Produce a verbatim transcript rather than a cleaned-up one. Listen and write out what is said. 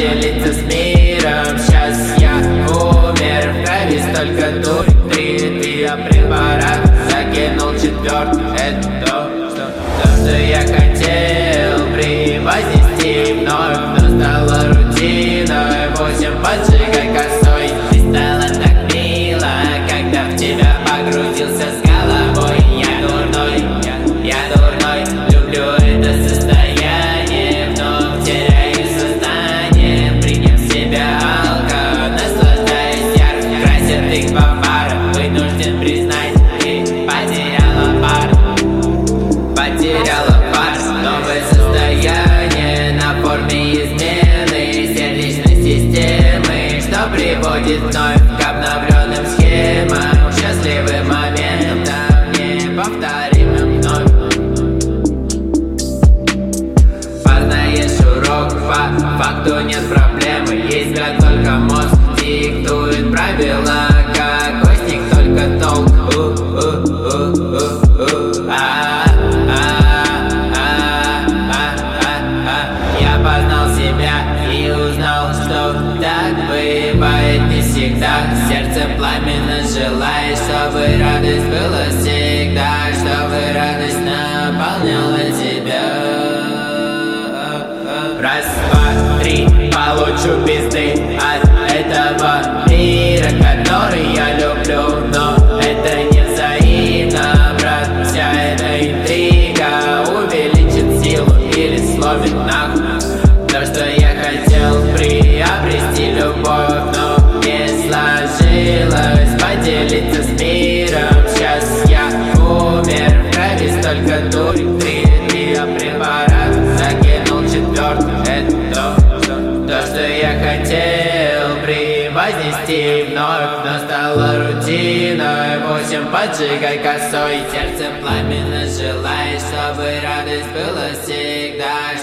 поделиться с миром. Сейчас я умер, в крови столько дури. Три препарат закинул четвертый. Это то, что, то, что я хотел превознести вновь, но стало рутиной. Восемь поджигай косой. Ты стала так мило, когда в тебя погрузился с головой. Я дурной, я, я дурной, люблю это состояние, вновь теряю сознание. Приняв в себя алко, наслаждаясь ярко, красят их по парам. Вынужден признать, ты потеряла пар, потеряла пар. Новое состояние на форме измены сердечной системы, что приводит вновь к обновленным схемам, счастливым моментам, да, неповторимым вновь. Познаешь урок, по факту нет проблемы, есть как только мозг диктует правила, какой с них только толк. Я познал себя и узнал, что так бывает не всегда. Сердце пламенно желает, чтобы радость была всегда, чтобы радость наполняла тебя. Раз, два, три, получу пизды от этого мира, который я люблю, но это не взаимно, брат. Вся эта интрига увеличит силу или сломит нахуй то, что я хотел приобрести любовь, но не сложилось поделиться с миром. Сейчас я умер, в крови столько дури. Три, три препарат закинул четвертый. Это то, что, то, что я хотел превознести вновь, но стало рутиной. Восемь поджигай косой. Сердце пламенно желает, чтобы радость была всегда,